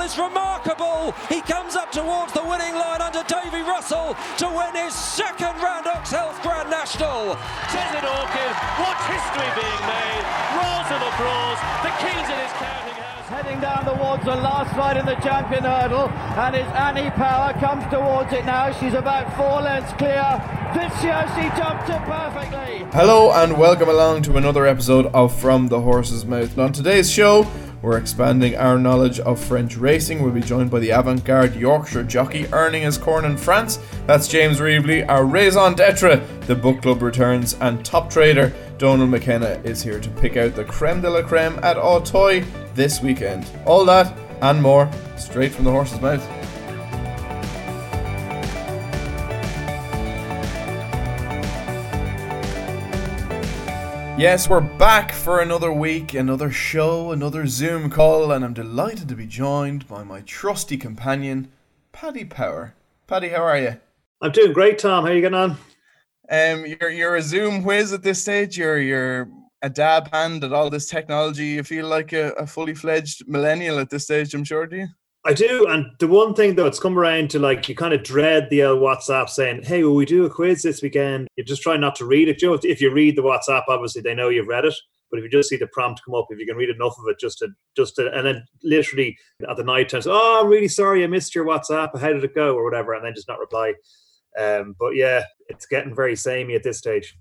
is remarkable. He comes up towards the winning line under Davy Russell to win his second Randox Health Grand National. Says it Orchid, watch history being made. Rolls of applause, the king's in his counting house. Heading down towards the last ride in the champion hurdle, and it's Annie Power comes towards it now. She's about 4 lengths clear. This year she jumped it perfectly. Hello and welcome along to another episode of From the Horse's Mouth. And on today's show, we're expanding our knowledge of French racing. We'll be joined by the avant-garde Yorkshire jockey earning his corn in France. That's James Reevely. Our raison d'etre, the book club returns, and top trader Donal McKenna is here to pick out the creme de la creme at Auteuil this weekend. All that and more straight from the horse's mouth. Yes, we're back for another week, another show, another Zoom call, and I'm delighted to be joined by my trusty companion, Paddy Power. Paddy, how are you? I'm doing great, Tom. How are you getting on? You're a Zoom whiz at this stage. You're a dab hand at all this technology. You feel like a fully fledged millennial at this stage, I'm sure, do you? I do, and the one thing though, it's come around to like you kind of dread the WhatsApp saying, "Hey, will we do a quiz this weekend?" You just try not to read it. You know, if you read the WhatsApp, obviously they know you've read it. But if you just see the prompt come up, if you can read enough of it, just to, and then literally at the night time, "Oh, I'm really sorry, I missed your WhatsApp. How did it go?" or whatever, and then just not reply. But yeah, it's getting very samey at this stage.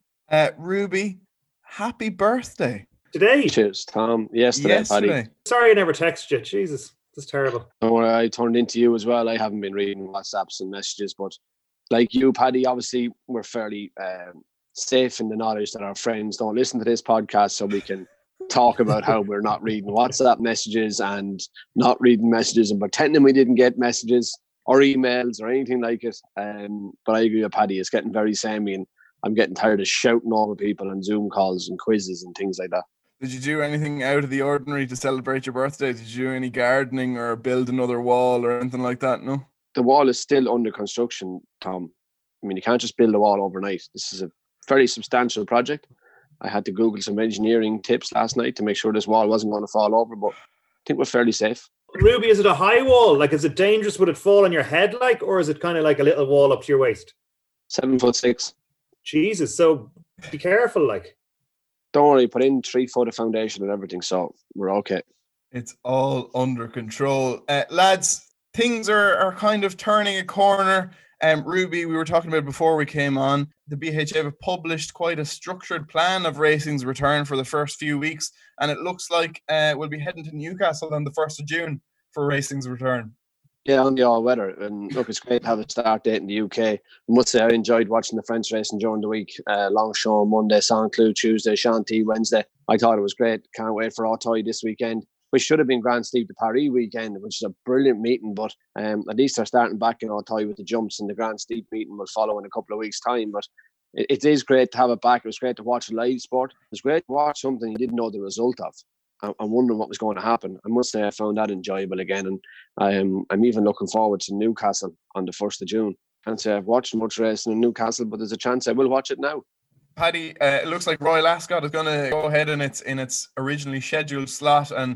Ruby, happy birthday today. Cheers, Tom. Yesterday. Paddy. Sorry, I never texted you. Jesus. It's terrible. I turned into you as well. I haven't been reading WhatsApps and messages, but like you, Paddy, obviously we're fairly safe in the knowledge that our friends don't listen to this podcast, so we can talk about how we're not reading WhatsApp messages and not reading messages and pretending we didn't get messages or emails or anything like it. But I agree with Paddy, it's getting very samey, and I'm getting tired of shouting over people on Zoom calls and quizzes and things like that. Did you do anything out of the ordinary to celebrate your birthday? Did you do any gardening or build another wall or anything like that? No? The wall is still under construction, Tom. I mean, you can't just build a wall overnight. This is a very substantial project. I had to Google some engineering tips last night to make sure this wall wasn't going to fall over, but I think we're fairly safe. Ruby, is it a high wall? Like, is it dangerous? Would it fall on your head, like, or is it kind of like a little wall up to your waist? 7'6". Jesus, so be careful, like. Don't worry, put in 3 foot of foundation and everything, so we're okay. It's all under control. Lads, things are kind of turning a corner. Ruby, we were talking about before we came on, the BHA have published quite a structured plan of racing's return for the first few weeks, and it looks like we'll be heading to Newcastle on the 1st of June for racing's return. Yeah, on the all-weather. And look, it's great to have a start date in the UK. I must say I enjoyed watching the French racing during the week. Longchamp Monday, Saint-Cloud Tuesday, Chantilly Wednesday. I thought it was great. Can't wait for Auteuil this weekend, which should have been Grand Steep de Paris weekend, which is a brilliant meeting. But at least they're starting back in Auteuil with the jumps, and the Grand Steep meeting will follow in a couple of weeks' time. But it is great to have it back. It was great to watch a live sport. It was great to watch something you didn't know the result of. I'm wondering what was going to happen. I must say I found that enjoyable again, and I'm even looking forward to Newcastle on the 1st of June. Can't say I've watched much racing in Newcastle, but there's a chance I will watch it now. Paddy, it looks like Royal Ascot is going to go ahead in its originally scheduled slot, and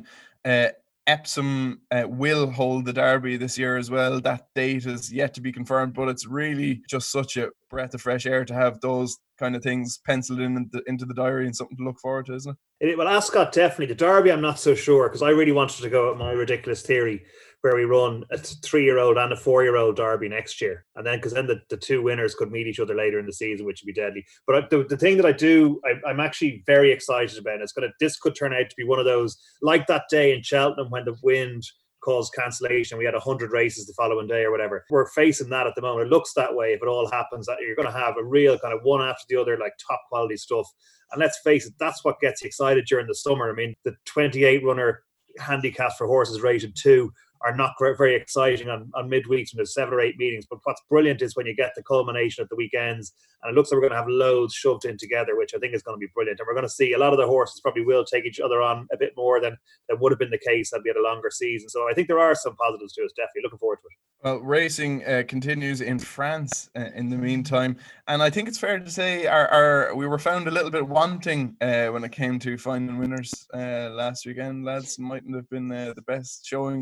Epsom will hold the Derby this year as well. That date is yet to be confirmed, but it's really just such a breath of fresh air to have those kind of things penciled into the diary and something to look forward to, isn't it? Well, Ascot definitely. The Derby, I'm not so sure, because I really wanted to go at my ridiculous theory where we run a 3-year-old and a 4-year-old Derby next year, and then because then the two winners could meet each other later in the season, which would be deadly. But the thing that I'm actually very excited about, this could turn out to be one of those, like that day in Cheltenham when the wind caused cancellation. We had 100 races the following day or whatever. We're facing that at the moment. It looks that way. If it all happens, that you're going to have a real kind of one after the other, like top quality stuff. And let's face it, that's what gets you excited during the summer. I mean, the 28 runner handicaps for horses rated 2 are not very exciting on midweeks when there's 7 or 8 meetings. But what's brilliant is when you get the culmination at the weekends, and it looks like we're going to have loads shoved in together, which I think is going to be brilliant. And we're going to see a lot of the horses probably will take each other on a bit more than would have been the case had we had a longer season. So I think there are some positives to it. Definitely looking forward to it. Well, racing continues in France in the meantime, and I think it's fair to say we were found a little bit wanting when it came to finding winners last weekend. Lads, mightn't have been the best showing of all time.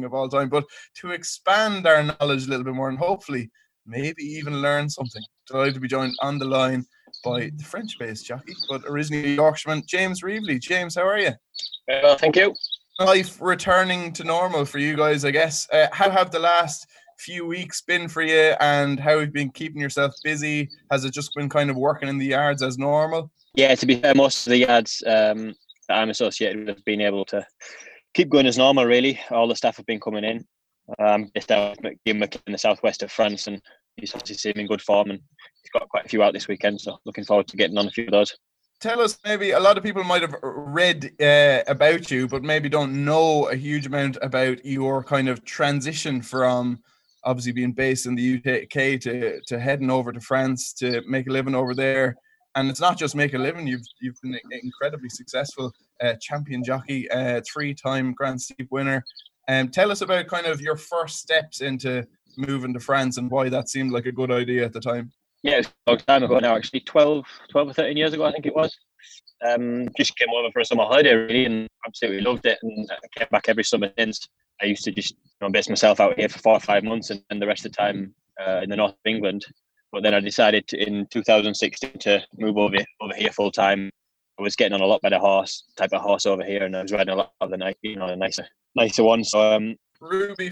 time. But to expand our knowledge a little bit more and hopefully maybe even learn something, delighted to be joined on the line by the French-based jockey, but originally a Yorkshireman, James Reevely. James, how are you? Very well, thank you. Life returning to normal for you guys, I guess. How have the last few weeks been for you, and how have you been keeping yourself busy? Has it just been kind of working in the yards as normal? Yeah, to be fair, most of the yards that I'm associated with have been able to keep going as normal, really. All the staff have been coming in. Based out of Guillaume McKay in the southwest of France, and he's obviously seemed in good form, and he's got quite a few out this weekend, so looking forward to getting on a few of those. Tell us, maybe a lot of people might have read about you, but maybe don't know a huge amount about your kind of transition from obviously being based in the UK to heading over to France to make a living over there. And it's not just make a living, you've been incredibly successful champion jockey, 3-time Grand Steep winner. Tell us about kind of your first steps into moving to France and why that seemed like a good idea at the time. Yeah, it was a long time ago now, actually, 12 or 13 years ago, I think it was. Just came over for a summer holiday, really, and absolutely loved it, and I came back every summer since. I used to just base myself out here for 4 or 5 months and the rest of the time in the north of England. But then I decided in 2016 to move over here full time. I was getting on a lot better type of horse over here, and I was riding a lot of the nicer one. So Ruby,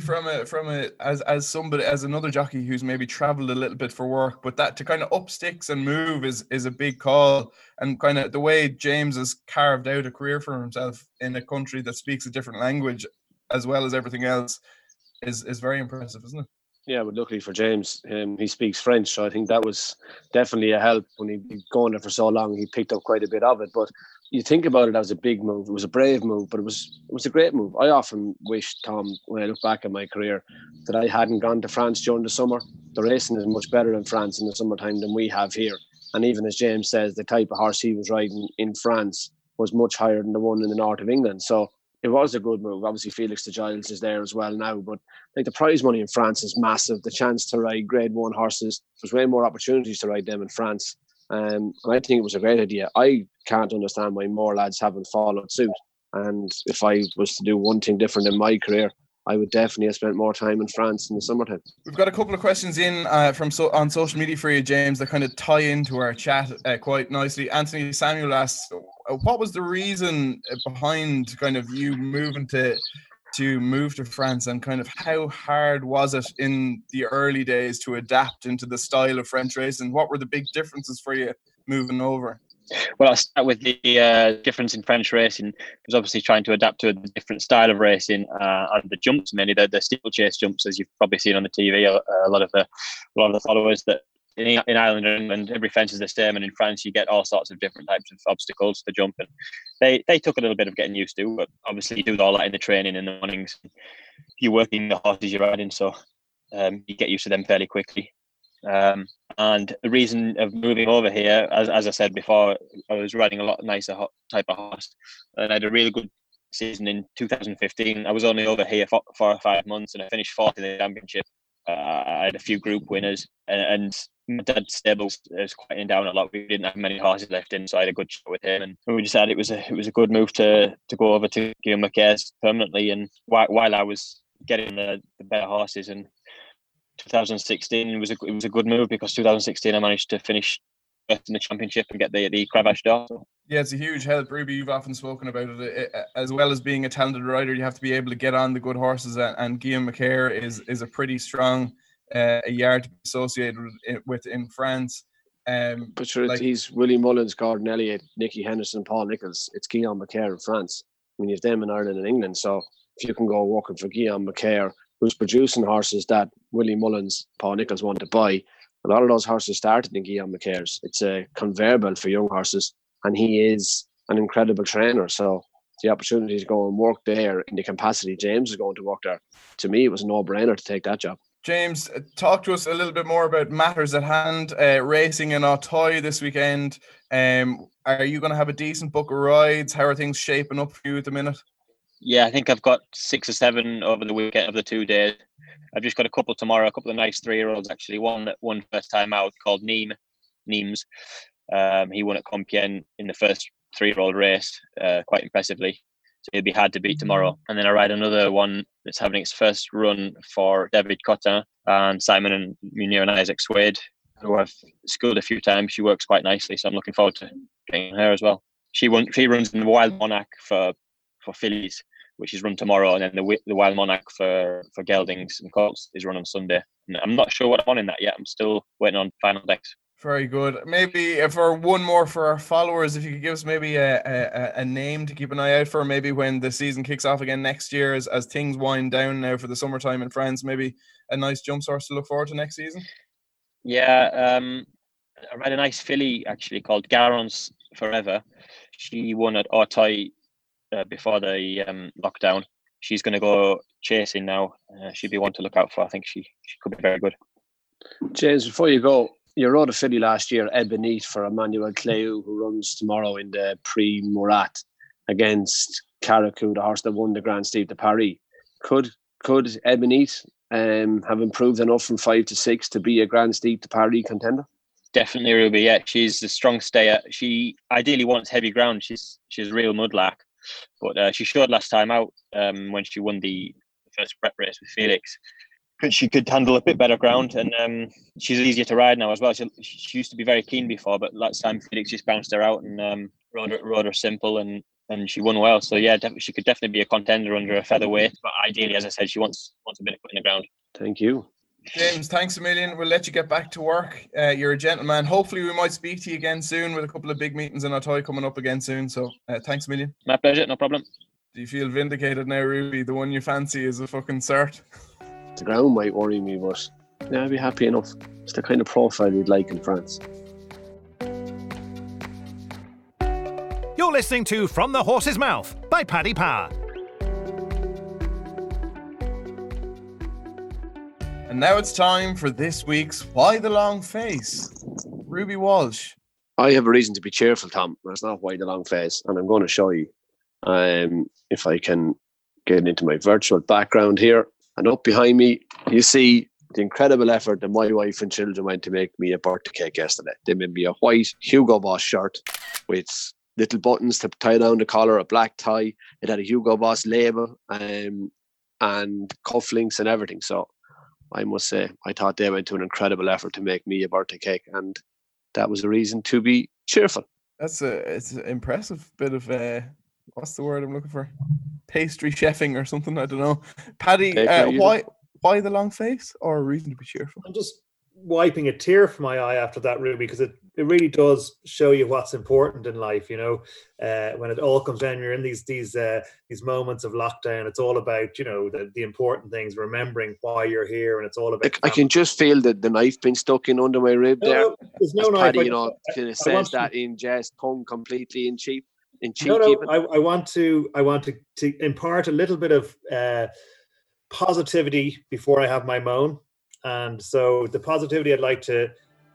as another jockey who's maybe travelled a little bit for work, but that to kind of up sticks and move is a big call, and kind of the way James has carved out a career for himself in a country that speaks a different language as well as everything else is very impressive, isn't it? Yeah, but luckily for James, he speaks French, so I think that was definitely a help. When he'd been going there for so long, he picked up quite a bit of it. But you think about it as a big move. It was a brave move, but it was a great move. I often wish, Tom, when I look back at my career, that I hadn't gone to France during the summer. The racing is much better in France in the summertime than we have here. And even as James says, the type of horse he was riding in France was much higher than the one in the north of England. So it was a good move. Obviously, Felix de Giles is there as well now, but like the prize money in France is massive. The chance to ride Grade 1 horses, there's way more opportunities to ride them in France. And I think it was a great idea. I can't understand why more lads haven't followed suit. And if I was to do one thing different in my career, I would definitely have spent more time in France in the summertime. We've got a couple of questions in on social media for you, James, that kind of tie into our chat quite nicely. Anthony Samuel asks, what was the reason behind kind of you moving to move to France, and kind of how hard was it in the early days to adapt into the style of French racing? What were the big differences for you moving over? Well, I'll start with the difference in French racing. It was obviously trying to adapt to a different style of racing, and the jumps, mainly the steeplechase jumps, as you've probably seen on the TV. A lot of the followers that in Ireland or England, every fence is the same, and in France you get all sorts of different types of obstacles to jump, and they took a little bit of getting used to. But obviously, you do all that in the training in the mornings. You're working the horses you're riding, so you get used to them fairly quickly. And the reason of moving over here, as I said before, I was riding a lot nicer type of horse, and I had a really good season in 2015. I was only over here for 4 or 5 months, and I finished fourth in the championship. I had a few group winners, and my dad's stable was quieting down a lot. We didn't have many horses left in, so I had a good chat with him, and we decided it was a good move to go over to Guillaume McKay permanently. And while I was getting the better horses, and 2016 it was a good move, because 2016 I managed to finish first in the championship and get the Cravache d'Or. Yeah, it's a huge help, Ruby. You've often spoken about it. As well as being a talented rider, you have to be able to get on the good horses, and Guillaume McKay is a pretty strong a yard to be associated with in France. But sure, he's Willie Mullins, Gordon Elliott, Nicky Henderson, Paul Nicholls. It's Guillaume McKay in France. I mean, you have them in Ireland and England. So if you can go working for Guillaume McKay, who's producing horses that Willie Mullins, Paul Nicholls want to buy, a lot of those horses started in Guillaume McKay's. It's a conveyor belt for young horses, and he is an incredible trainer. So the opportunity to go and work there in the capacity James is going to work there, to me, it was a no-brainer to take that job. James, talk to us a little bit more about matters at hand. Racing in Auteuil this weekend. Are you going to have a decent book of rides? How are things shaping up for you at the minute? Yeah, I think I've got 6 or 7 over the weekend of the 2 days. I've just got a couple tomorrow, a couple of nice 3-year-olds actually. One first time out called Neems. He won at Compiègne in the first 3-year-old race quite impressively. So he'll be hard to beat tomorrow. And then I ride another one that's having its first run for David Cotin and Simon and Munir and Isaac Swade, who I've schooled a few times. She works quite nicely, so I'm looking forward to getting her as well. She runs in the Wild Monarch for fillies, which is run tomorrow, and then the Wild Monarch for geldings and colts is run on Sunday. And I'm not sure what I'm on in that yet. I'm still waiting on final decks. Very good. Maybe for one more for our followers, if you could give us maybe a name to keep an eye out for, maybe when the season kicks off again next year, as things wind down now for the summertime in France, maybe a nice jump source to look forward to next season. Yeah, I read a nice filly actually called Garance Forever. She won at Auteuil before the lockdown. She's going to go chasing now. She'd be one to look out for. I think she could be very good. James, before you go, you rode a filly last year, Ebonite, for Emmanuel Cléou, who runs tomorrow in the Prix Murat against Caracou, the horse that won the Grand State de Paris. Could Ebonite have improved enough from 5 to 6 to be a Grand State de Paris contender? Definitely, Ruby. Yeah, she's a strong stayer. She ideally wants heavy ground. She's a real mudlark, but she showed last time out when she won the first prep race with Felix. She could handle a bit better ground, and she's easier to ride now as well. She used to be very keen before, but last time Felix just bounced her out and rode her simple, and she won well. So yeah, she could definitely be a contender under a featherweight. But ideally, as I said, she wants a bit of foot in the ground. Thank you, James. Thanks a million. We'll let you get back to work. You're a gentleman. Hopefully, we might speak to you again soon with a couple of big meetings in Auteuil coming up again soon. So thanks a million. My pleasure. No problem. Do you feel vindicated now, Ruby? The one you fancy is a fucking cert. The ground might worry me, but yeah, I'd be happy enough. It's the kind of profile you'd like in France. You're listening to From the Horse's Mouth by Paddy Power. And now it's time for this week's Why the Long Face. Ruby Walsh. I have a reason to be cheerful, Tom. That's not why the long face, and I'm going to show you. If I can get into my virtual background here. And up behind me, you see the incredible effort that my wife and children went to make me a birthday cake yesterday. They made me a white Hugo Boss shirt with little buttons to tie down the collar, a black tie. It had a Hugo Boss label and cufflinks and everything. So I must say, I thought they went to an incredible effort to make me a birthday cake, and that was a reason to be cheerful. It's an impressive bit of what's the word I'm looking for? Pastry chefing or something, I don't know. Paddy, why the long face, or a reason to be cheerful? I'm just wiping a tear from my eye after that, Ruby, because it really does show you what's important in life. You know, when it all comes down, you're in these moments of lockdown. It's all about, you know, the important things, remembering why you're here, and it's all about. I can just feel the knife being stuck in under my rib there. There's no knife. Paddy, it says that in jest, tongue completely in cheap. No, I want to impart a little bit of positivity before I have my moan, and so the positivity I'd like to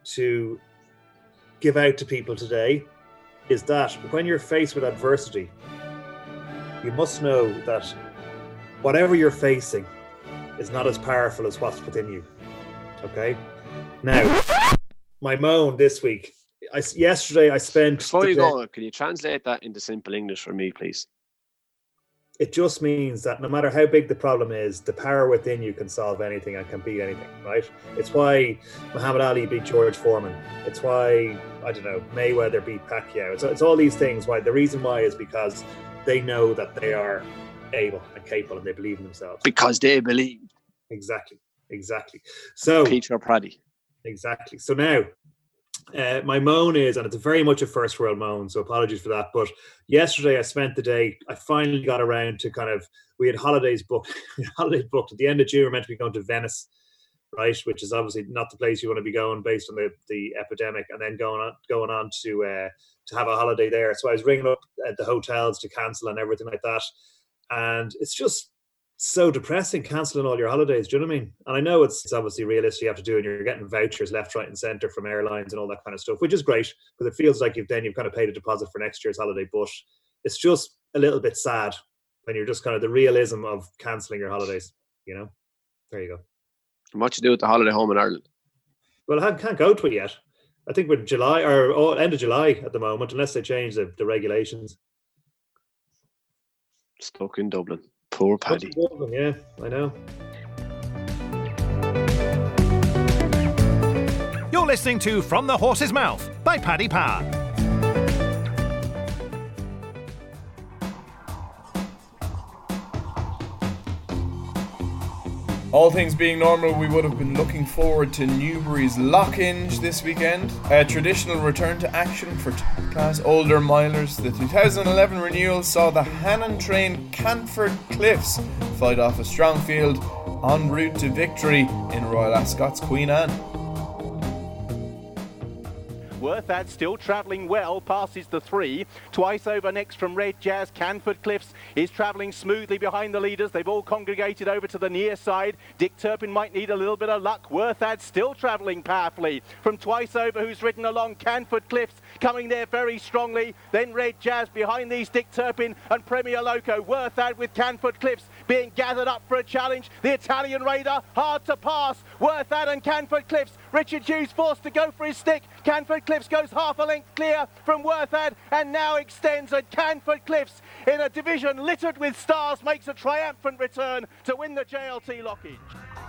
give out to people today is that when you're faced with adversity, you must know that whatever you're facing is not as powerful as what's within you. Okay, now my moan this week. Yesterday I spent... Before you go, can you translate that into simple English for me, please? It just means that no matter how big the problem is, the power within you can solve anything and can beat anything, right? It's why Muhammad Ali beat George Foreman. It's why, I don't know, Mayweather beat Pacquiao. It's all these things. Why? The reason why is because they know that they are able and capable, and they believe in themselves. Because they believe. Exactly. So Peter Praddy. Exactly. So now... my moan is, and it's very much a first world moan, so apologies for that, but yesterday I spent the day, I finally got around to we had holidays booked at the end of June. We're meant to be going to Venice, right, which is obviously not the place you want to be going based on the epidemic, and then going on to have a holiday there. So I was ringing up at the hotels to cancel and everything like that, and it's just so depressing cancelling all your holidays. Do you know what I mean? And I know it's obviously realistic, you have to do it, and you're getting vouchers left, right and centre from airlines and all that kind of stuff, which is great because it feels like you've kind of paid a deposit for next year's holiday. But it's just a little bit sad when you're just kind of the realism of cancelling your holidays, you know? There you go. And what you do with the holiday home in Ireland? Well, I can't go to it yet. I think we're July or end of July at the moment, unless they change the regulations. Stuck in Dublin. Poor Paddy. Dublin, yeah, I know. You're listening to From the Horse's Mouth by Paddy Power. All things being normal, we would have been looking forward to Newbury's Lockinge this weekend. A traditional return to action for top-class older milers. The 2011 renewal saw the Hannon-trained Canford Cliffs fight off a strong field en route to victory in Royal Ascot's Queen Anne. Worthad still travelling well, passes the 3. Twice over next from Red Jazz. Canford Cliffs is travelling smoothly behind the leaders. They've all congregated over to the near side. Dick Turpin might need a little bit of luck. Worthad still travelling powerfully from Twice Over, who's ridden along. Canford Cliffs coming there very strongly. Then Red Jazz behind these, Dick Turpin and Premier Loco. Worthad with Canford Cliffs being gathered up for a challenge. The Italian Raider hard to pass. Worthad and Canford Cliffs. Richard Hughes forced to go for his stick. Canford Cliffs goes half a length clear from Worthad and now extends, and Canford Cliffs in a division littered with stars makes a triumphant return to win the JLT Lockinge.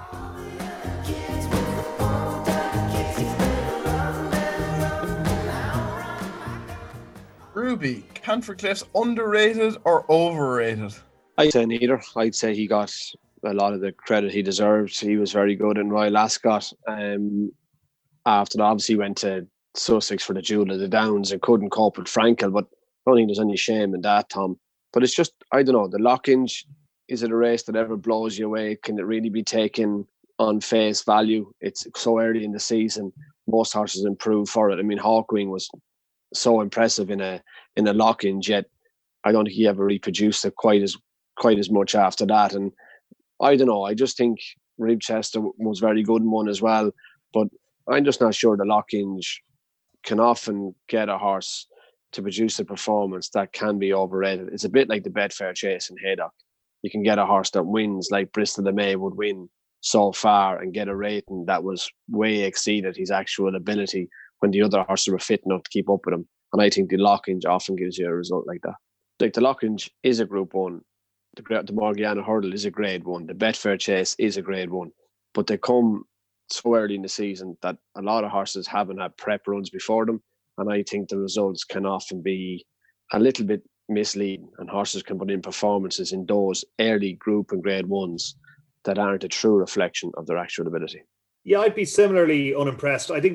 Ruby, Canford Cliffs underrated or overrated? I'd say neither. I'd say he got a lot of the credit he deserved. He was very good in Royal Ascot. After that, obviously went to Sussex for the Jewel of the Downs and couldn't cope with Frankel, but I don't think there's any shame in that, Tom. But it's just, I don't know, the Lockinge, is it a race that ever blows you away? Can it really be taken on face value? It's so early in the season. Most horses improve for it. I mean, Hawkwing was so impressive in a Lockinge, yet I don't think he ever reproduced it quite as much after that. And I don't know, I just think Ribchester was very good in one as well, but I'm just not sure the Lockinge can often get a horse to produce a performance that can be overrated. It's a bit like the Betfair Chase in Haydock. You can get a horse that wins like Bristol de May would win so far and get a rating that was way exceeded his actual ability when the other horses were fit enough to keep up with him. And I think the Lockinge often gives you a result like that. Like the Lockinge is a Group 1. The Morgiana Hurdle is a Grade 1. The Betfair Chase is a Grade 1. But they come so early in the season that a lot of horses haven't had prep runs before them. And I think the results can often be a little bit misleading, and horses can put in performances in those early Group and Grade 1s that aren't a true reflection of their actual ability. Yeah, I'd be similarly unimpressed. I think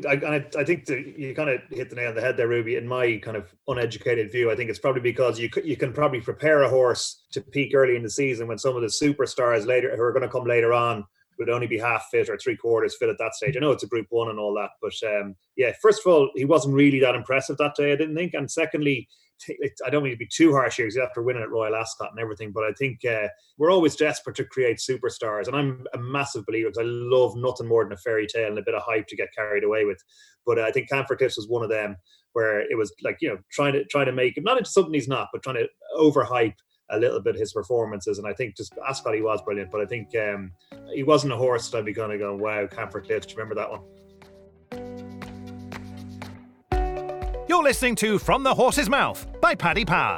that you kind of hit the nail on the head there, Ruby. In my kind of uneducated view, I think it's probably because you can probably prepare a horse to peak early in the season when some of the superstars later who are going to come later on would only be half fit or 3/4 fit at that stage. I know it's a Group 1 and all that, but first of all, he wasn't really that impressive that day, I didn't think. And secondly, I don't mean to be too harsh here because after winning at Royal Ascot and everything, but I think we're always desperate to create superstars, and I'm a massive believer because I love nothing more than a fairy tale and a bit of hype to get carried away with. But I think Canford Cliffs was one of them where it was like, trying to make him not into something he's not, but trying to overhype a little bit his performances. And I think just Ascot he was brilliant, but I think he wasn't a horse that I'd be kind of going, wow, Canford Cliffs, do you remember that one? You're listening to From the Horse's Mouth by Paddy Power.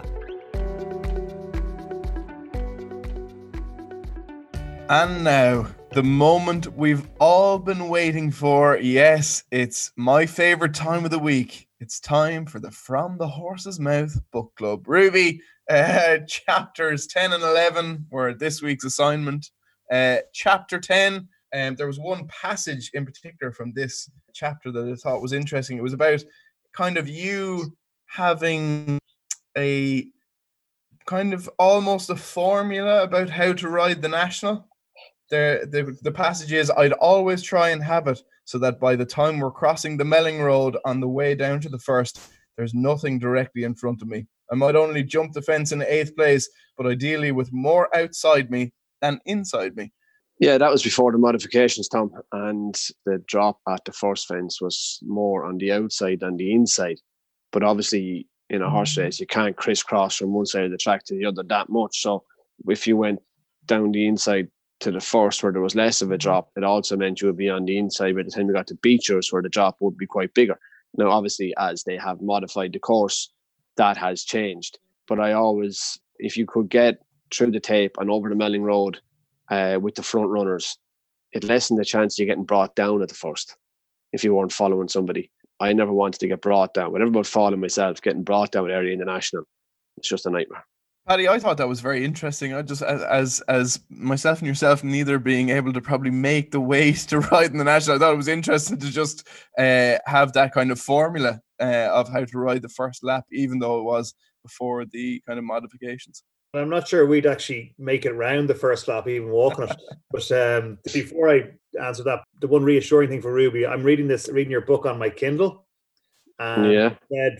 And now, the moment we've all been waiting for. Yes, it's my favourite time of the week. It's time for the From the Horse's Mouth book club. Ruby, chapters 10 and 11 were this week's assignment. Chapter 10, there was one passage in particular from this chapter that I thought was interesting. It was about kind of you having a kind of almost a formula about how to ride the National. The passage is, I'd always try and have it so that by the time we're crossing the Melling Road on the way down to the first, there's nothing directly in front of me. I might only jump the fence in 8th place, but ideally with more outside me than inside me. Yeah, that was before the modifications, Tom, and the drop at the first fence was more on the outside than the inside. But obviously, in a horse race, you can't crisscross from one side of the track to the other that much. So if you went down the inside to the first where there was less of a drop, it also meant you would be on the inside by the time you got to Beechers where the drop would be quite bigger. Now, obviously, as they have modified the course, that has changed. But I always, if you could get through the tape and over the Melling Road with the front runners, it lessened the chance of you getting brought down at the first if you weren't following somebody. I never wanted to get brought down. Whenever about following myself, getting brought down early in the National, it's just a nightmare. Paddy, I thought that was very interesting. I just, as myself and yourself, neither being able to probably make the weight to ride in the National, I thought it was interesting to just have that kind of formula of how to ride the first lap, even though it was before the kind of modifications. I'm not sure we'd actually make it round the first lap, even walking it. But before I answer that, the one reassuring thing for Ruby, I'm reading your book on my Kindle, and it said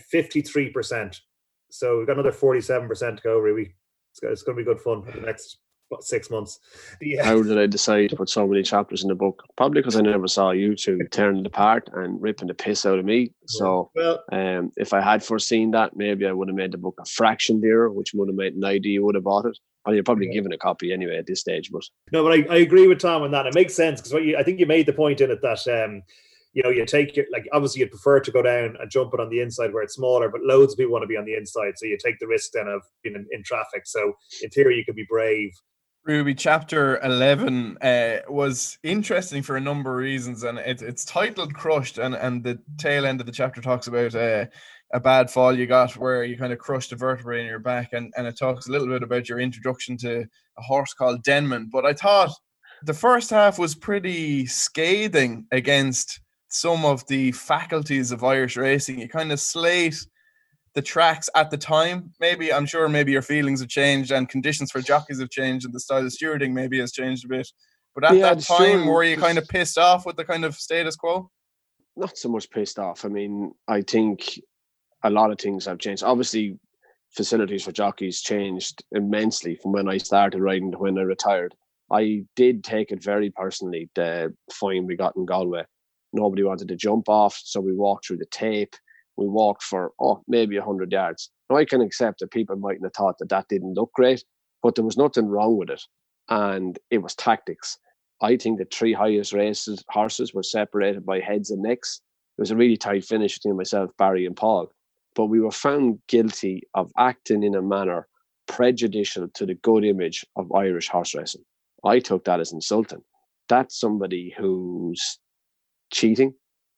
53%. So we've got another 47% to go, Ruby. It's going to be good fun for the next 6 months. Yeah. How did I decide to put so many chapters in the book? Probably because I never saw you two tearing it apart and ripping the piss out of me. So if I had foreseen that, maybe I would have made the book a fraction dearer, which would have made an idea you would have bought it. Or you're probably given a copy anyway at this stage. But I agree with Tom on that. It makes sense because I think you made the point in it that you take your, like, obviously you'd prefer to go down and jump it on the inside where it's smaller, but loads of people want to be on the inside. So you take the risk then of being in traffic. So in theory, you could be brave. Ruby, chapter 11 was interesting for a number of reasons, and it's titled Crushed, and the tail end of the chapter talks about a bad fall you got where you kind of crushed a vertebrae in your back, and it talks a little bit about your introduction to a horse called Denman. But I thought the first half was pretty scathing against some of the faculties of Irish racing. You kind of slate the tracks at the time. I'm sure your feelings have changed and conditions for jockeys have changed and the style of stewarding maybe has changed a bit. But at that time, were you kind of pissed off with the kind of status quo? Not so much pissed off. I mean, I think a lot of things have changed. Obviously, facilities for jockeys changed immensely from when I started riding to when I retired. I did take it very personally, the fine we got in Galway. Nobody wanted to jump off, so we walked through the tape. We walked for, maybe 100 yards. Now, I can accept that people mightn't have thought that didn't look great, but there was nothing wrong with it. And it was tactics. I think the three highest horses were separated by heads and necks. It was a really tight finish between myself, Barry and Paul. But we were found guilty of acting in a manner prejudicial to the good image of Irish horse racing. I took that as insulting. That's somebody who's cheating,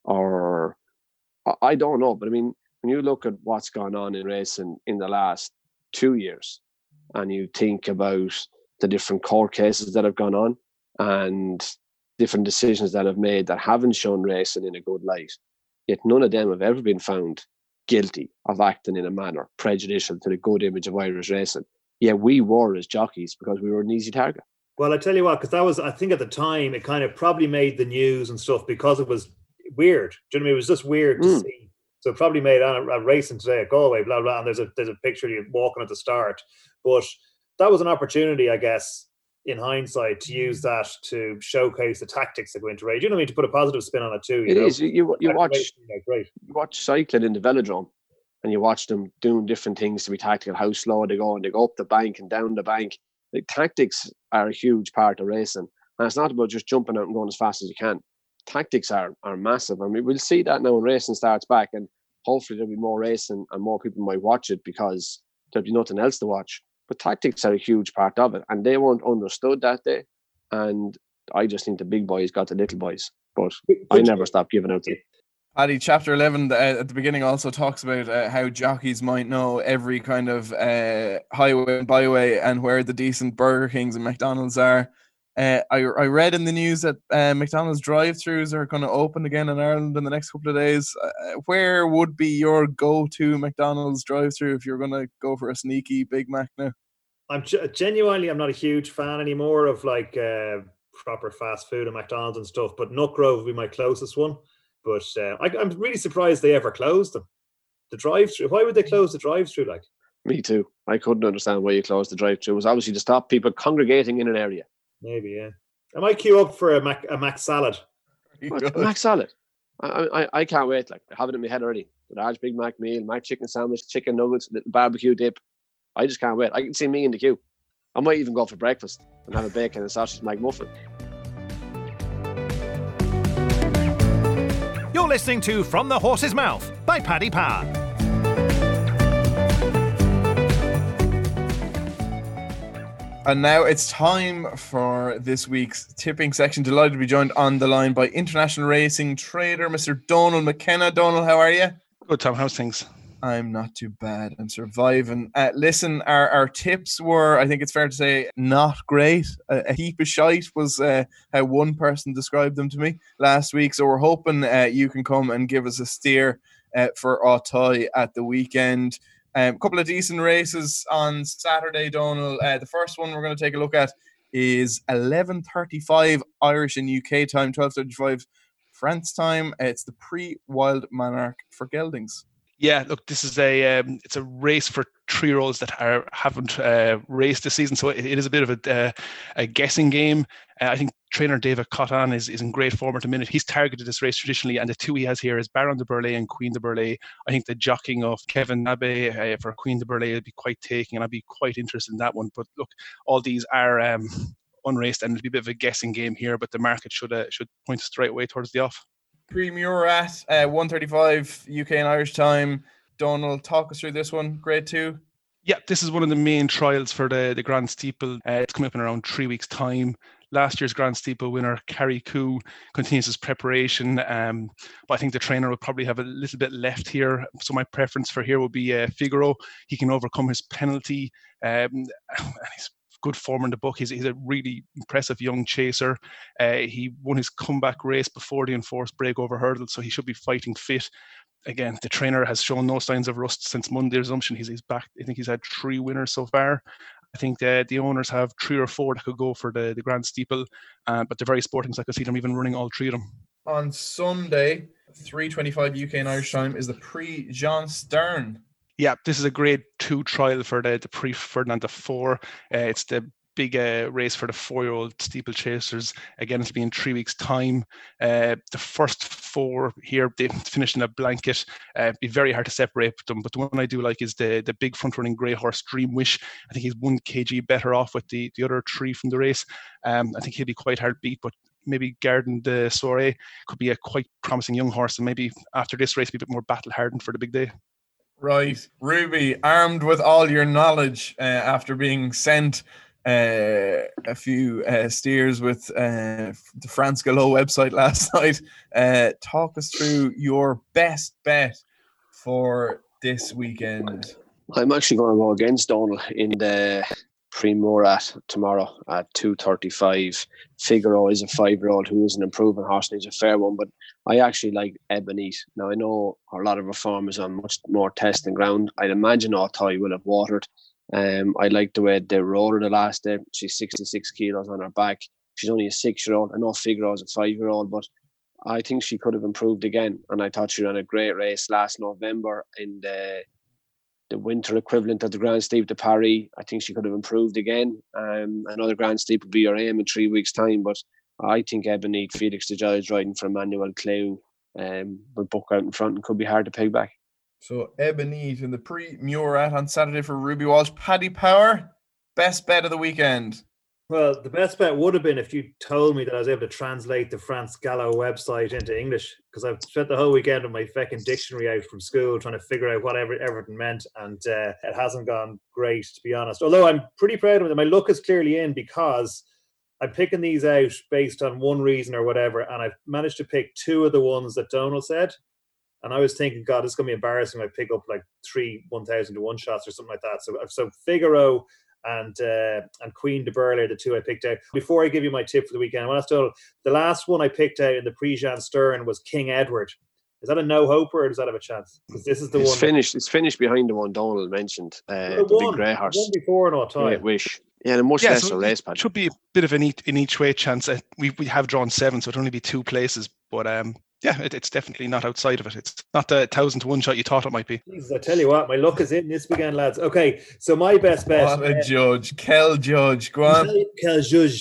or I don't know. But I mean, when you look at what's gone on in racing in the last 2 years and you think about the different court cases that have gone on and different decisions that have made that haven't shown racing in a good light, yet none of them have ever been found guilty of acting in a manner prejudicial to the good image of Irish racing. Yeah, we were as jockeys because we were an easy target. Well, I tell you what, because that was, I think at the time, it kind of probably made the news and stuff because it was weird. Do you know what I mean? It was just weird to see. So it probably made a racing today at Galway, blah, blah, and there's a picture of you walking at the start. But that was an opportunity, I guess, in hindsight, to use that to showcase the tactics that go into race. You know what I mean? To put a positive spin on it too. It is. You watch cycling in the velodrome and you watch them doing different things to be tactical, how slow they go, and they go up the bank and down the bank. The tactics are a huge part of racing. And it's not about just jumping out and going as fast as you can. Tactics are massive. I mean, we'll see that now when racing starts back, and hopefully there'll be more racing and more people might watch it because there'll be nothing else to watch. But tactics are a huge part of it, and they weren't understood that day. And I just think the big boys got the little boys. But I never stopped giving out to them. Paddy, chapter 11 at the beginning also talks about how jockeys might know every kind of highway and byway and where the decent Burger Kings and McDonald's are. I read in the news that McDonald's drive-thrus are going to open again in Ireland in the next couple of days. Where would be your go-to McDonald's drive-thru if you're going to go for a sneaky Big Mac now? I'm not a huge fan anymore of like proper fast food and McDonald's and stuff, but Nutgrove would be my closest one. But I'm really surprised they ever closed them. The drive-thru. Why would they close the drive-thru? Like, me too. I couldn't understand why you closed the drive-thru. It was obviously to stop people congregating in an area. Maybe, yeah. I might queue up for a Mac salad. Mac salad. I can't wait. Like, I have it in my head already. A large Big Mac meal, Mac chicken sandwich, chicken nuggets, little barbecue dip. I just can't wait. I can see me in the queue. I might even go for breakfast and have a bacon and sausage McMuffin. You're listening to From the Horse's Mouth by Paddy Power. And now it's time for this week's tipping section. Delighted to be joined on the line by international racing trader, Mr. Donal McKenna. Donal, how are you? Good, Tom. How's things? I'm not too bad. I'm surviving. Listen, our tips were, I think it's fair to say, not great. A heap of shite was how one person described them to me last week. So we're hoping you can come and give us a steer for Auteuil at the weekend. A couple of decent races on Saturday, Donal. The first one we're going to take a look at is 11:35 Irish and UK time, 12:35 France time. It's the Pre-Wild Monarch for Geldings. Yeah, look, this is it's a race for 3-year-olds that haven't raced this season, so it is a bit of a guessing game. I think trainer David Cotton is in great form at the minute. He's targeted this race traditionally, and the two he has here is Baron de Burlay and Queen de Burlay. I think the jockeying of Kevin Nabe for Queen de Burlay will be quite taking, and I'd be quite interested in that one. But look, all these are unraced, and it'll be a bit of a guessing game here, but the market should point straight away towards the off. Pre-Murat, 1:35 UK and Irish time. Donal, talk us through this one. Grade 2. Yeah, this is one of the main trials for the Grand Steeple. It's coming up in around 3 weeks' time. Last year's Grand Steeple winner, Carrie Coo, continues his preparation. But I think the trainer will probably have a little bit left here. So my preference for here would be Figaro. He can overcome his penalty. And he's good form in the book. He's a really impressive young chaser. He won his comeback race before the enforced break over hurdle, so he should be fighting fit. Again, the trainer has shown no signs of rust since Monday resumption. He's back. I think he's had 3 winners so far. I think the owners have 3 or 4 that could go for the Grand Steeple, but they're very sporting, so I could see them even running all 3 of them. On Sunday, 3:25 UK and Irish time, is the Prix-Jean Stern. Yeah, this is a grade 2 trial for the Prix Ferdinand de Four. It's the big race for the 4-year-old steeplechasers. Again, it'll be in 3 weeks' time. The first 4 here, they finished in a blanket. It'd be very hard to separate them, but the one I do like is the big front-running grey horse, Dream Wish. I think he's 1 kg better off with the other 3 from the race. I think he'll be quite hard beat, but maybe Garden de Soirée could be a quite promising young horse, and maybe after this race be a bit more battle-hardened for the big day. Right. Ruby, armed with all your knowledge after being sent a few steers with the France Gallo website last night, talk us through your best bet for this weekend. I'm actually going to go against Donal in the Pre-Murat tomorrow at 2:35. Figaro is a 5-year-old who is an improving horse and he's a fair one, but I actually like Ebonite. Now, I know a lot of reformers on much more testing ground. I'd imagine Auteuil will have watered. I like the way they rode her the last day. She's 66 kilos on her back. She's only a 6-year-old. I know Figaro is a 5-year-old, but I think she could have improved again. And I thought she ran a great race last November in the winter equivalent of the Grand Steeple de Paris. I think she could have improved again. Another Grand Steeple will be your aim in 3 weeks' time, but I think Ebonite, Felix de Giles riding for Emmanuel Clou will book out in front and could be hard to peg back. So Ebonite in the Pre-Murat on Saturday for Ruby Walsh. Paddy Power, best bet of the weekend. Well, the best bet would have been if you told me that I was able to translate the France Gallo website into English, because I've spent the whole weekend with my fucking dictionary out from school trying to figure out what everything meant, and it hasn't gone great, to be honest. Although I'm pretty proud of it. My luck is clearly in because I'm picking these out based on one reason or whatever, and I've managed to pick 2 of the ones that Donal said. And I was thinking, God, this is going to be embarrassing. I pick up like 3 1,000 to 1 shots or something like that. So Figaro and Queen de Burlay are the 2 I picked out. Before I give you my tip for the weekend, I want to tell the last one I picked out in the Prix-Jean Stern was King Edward. Is that a no-hoper or does that have a chance? Because this is the it's one. Finished. It's finished behind the one Donal mentioned. The big grey horse. One before and all time. Great Wish. Yeah, and a much lesser race, Paddy. It should be a bit of an each way chance. We have drawn 7, so it'll only be 2 places. But yeah, it's definitely not outside of it. It's not the 1,000 to 1 shot you thought it might be. Jesus, I tell you what, my luck is in this weekend, lads. Okay, so my best bet. What a judge. Kel Judge. Go on. Kel Judge.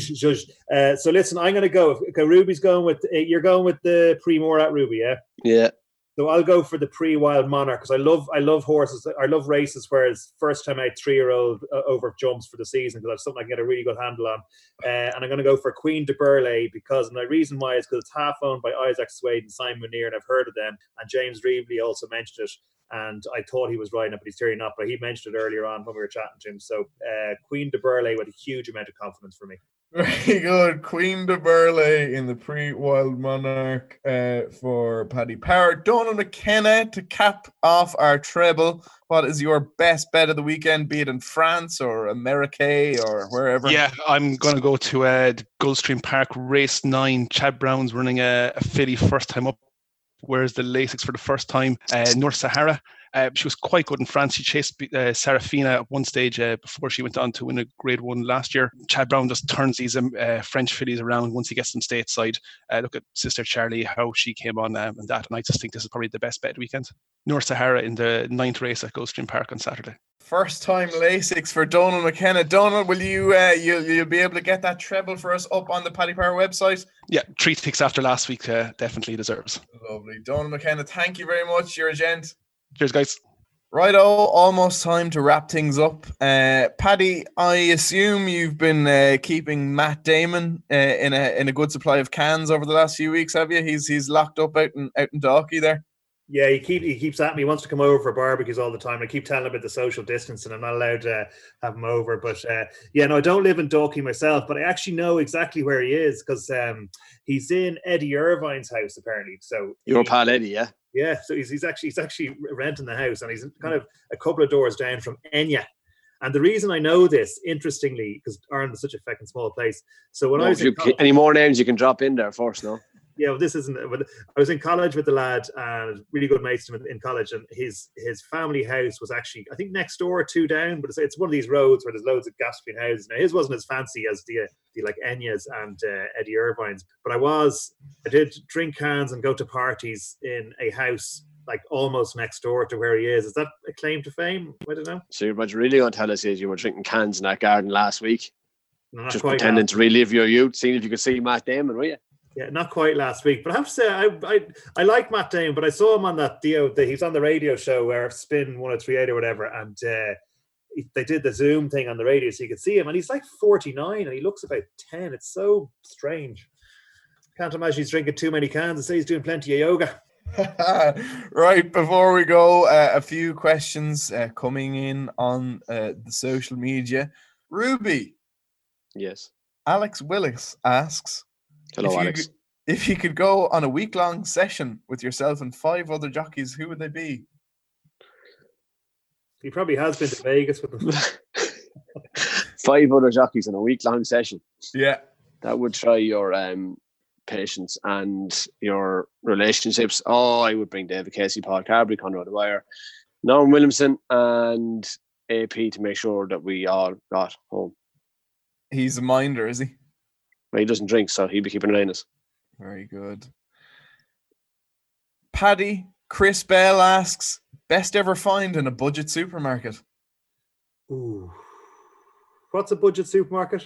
So listen, I'm going to go. Okay, Ruby's going with, you're going with the Pre-Murat, Ruby, yeah? Yeah. So I'll go for the Pre-Wild Monarch because I love horses. I love races where it's first time out 3-year-old over jumps for the season because that's something I can get a really good handle on. And I'm going to go for Queen de Burlay because my reason why is because it's half owned by Isaac Swade and Simon Muneer, and I've heard of them. And James Reevely also mentioned it. and I thought he was riding it, but he's clearly not. But he mentioned it earlier on when we were chatting to him. So Queen de Burle with a huge amount of confidence for me. Very good. Queen de Burle in the pre-Wild Monarch for Paddy Power. Donald McKenna to cap off our treble. What is your best bet of the weekend, be it in France or America or wherever? Yeah, I'm going to go to Gulfstream Park, race 9. Chad Brown's running a filly first time up. Wears the Lasix for the first time. North Sahara. She was quite good in France. She chased Serafina at one stage before she went on to win a Grade 1 last year. Chad Brown just turns these French fillies around once he gets them stateside. Look at Sister Charlie, how she came on and that. And I just think this is probably the best bet weekend. North Sahara in the 9th race at Gulfstream Park on Saturday. First time Lasix for Donald McKenna. Donald, will you you'll be able to get that treble for us up on the Paddy Power website? Yeah, 3 ticks after last week definitely deserves. Lovely. Donald McKenna, thank you very much. You're a gent. Cheers, guys. Righto, almost time to wrap things up. Paddy, I assume you've been keeping Matt Damon in a good supply of cans over the last few weeks, have you? He's locked up out in Dalkey there. Yeah, he keeps at me. He wants to come over for barbecues all the time. I keep telling him about the social distance, and I'm not allowed to have him over. But I don't live in Dalkey myself, but I actually know exactly where he is because he's in Eddie Irvine's house apparently. So your pal Eddie, yeah. Yeah, so he's actually renting the house, and he's kind of a couple of doors down from Enya. And the reason I know this, interestingly, because Ireland is such a fucking small place. So when I was any more names you can drop in there first, no? Yeah, well, this isn't. I was in college with the lad, and really good mates to him in college. And his family house was actually, I think, next door, 2 down. But it's one of these roads where there's loads of gasping houses. Now his wasn't as fancy as the like Enya's and Eddie Irvine's. But I did drink cans and go to parties in a house like almost next door to where he is. Is that a claim to fame? I don't know. So what you're really going to tell us is you were drinking cans in that garden last week, no, just pretending to relive your youth, seeing if you could see Matt Damon, were you? Yeah, not quite last week, but I have to say I like Matt Damon, but I saw him on that he's on the radio show where Spin 103.8 or whatever, and they did the Zoom thing on the radio so you could see him, and he's like 49 and he looks about 10. It's so strange. Can't imagine he's drinking too many cans and say he's doing plenty of yoga. Right, before we go, a few questions coming in on the social media. Ruby. Yes. Alex Willis asks, hello, Alex. If you could go on a week-long session with yourself and 5 other jockeys, who would they be? He probably has been to Vegas with them. 5 other jockeys in a week-long session. Yeah. That would try your patience and your relationships. Oh, I would bring David Casey, Paul Carberry, Conrad Dwyer, Norman Williamson, and AP to make sure that we all got home. He's a minder, is he? Well, he doesn't drink, so he'd be keeping an eye on us. Very good. Paddy, Chris Bell asks, best ever find in a budget supermarket? Ooh. What's a budget supermarket?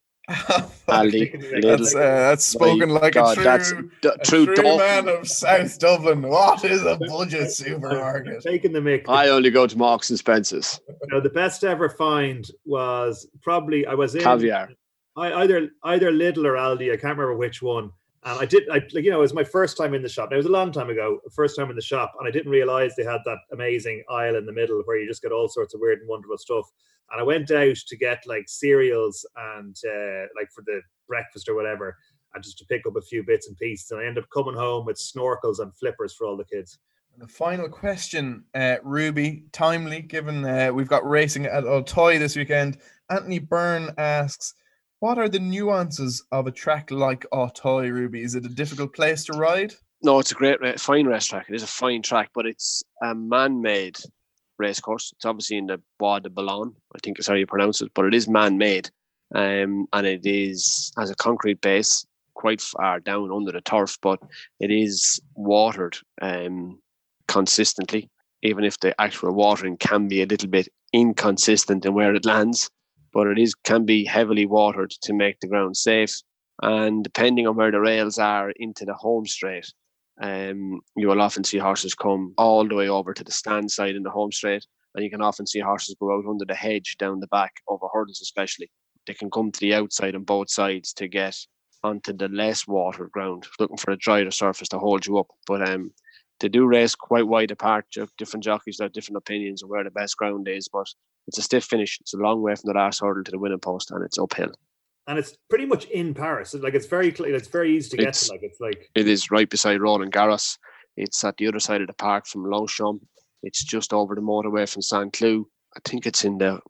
Aldi. That's spoken like a true man of South Dublin. What is a budget supermarket? Taking the mick. I only go to Marks and Spencer's. No, the best ever find was probably I was in Caviar. Either Lidl or Aldi. I can't remember which one. And it was my first time in the shop. Now, it was a long time ago, first time in the shop, and I didn't realize they had that amazing aisle in the middle where you just get all sorts of weird and wonderful stuff. And I went out to get like cereals and like for the breakfast or whatever, and just to pick up a few bits and pieces. And I ended up coming home with snorkels and flippers for all the kids. And the final question, Ruby, timely, given we've got racing at Auteuil this weekend. Anthony Byrne asks, what are the nuances of a track like Auteuil, Ruby? Is it a difficult place to ride? No, it's a great, fine race track. It is a fine track, but it's a man-made race course. It's obviously in the Bois de Boulogne, I think is how you pronounce it, but it is man-made. And it has a concrete base quite far down under the turf, but it is watered consistently, even if the actual watering can be a little bit inconsistent in where it lands. But it can be heavily watered to make the ground safe. And depending on where the rails are into the home straight, you will often see horses come all the way over to the stand side in the home straight. And you can often see horses go out under the hedge down the back, over hurdles especially. They can come to the outside on both sides to get onto the less watered ground, looking for a drier surface to hold you up. But they do race quite wide apart. Different jockeys have different opinions of where the best ground is, but it's a stiff finish. It's a long way from the last hurdle to the winning post, and it's uphill. And it's pretty much in Paris. Like it's very easy to get to. It is right beside Roland Garros. It's at the other side of the park from Longchamp. It's just over the motorway from Saint Cloud. I think it's in the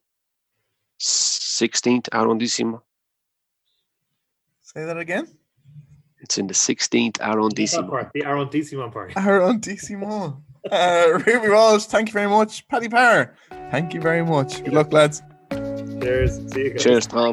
16th arrondissement. Say that again. It's in the 16th arrondissement. The arrondissement part. Arrondissement. Ruby Walsh, thank you very much. Paddy Power, thank you very much. Good luck, lads. Cheers. See you guys. Cheers, Tom.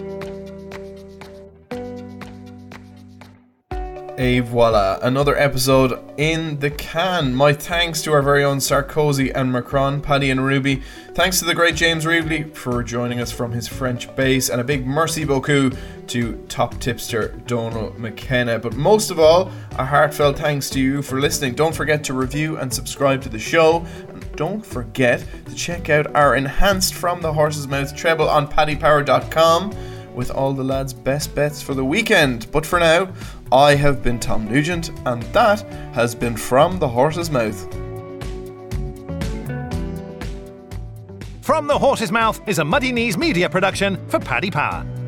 Et voila, another episode in the can. My thanks to our very own Sarkozy and Macron, Paddy and Ruby. Thanks to the great James Reevely for joining us from his French base, and a big merci beaucoup to top tipster Donal McKenna. But most of all, a heartfelt thanks to you for listening. Don't forget to review and subscribe to the show, and don't forget to check out our enhanced From the Horse's Mouth treble on paddypower.com with all the lads' best bets for the weekend. But for now, I have been Tom Nugent, and that has been From the Horse's Mouth. From the Horse's Mouth is a Muddy Knees media production for Paddy Power.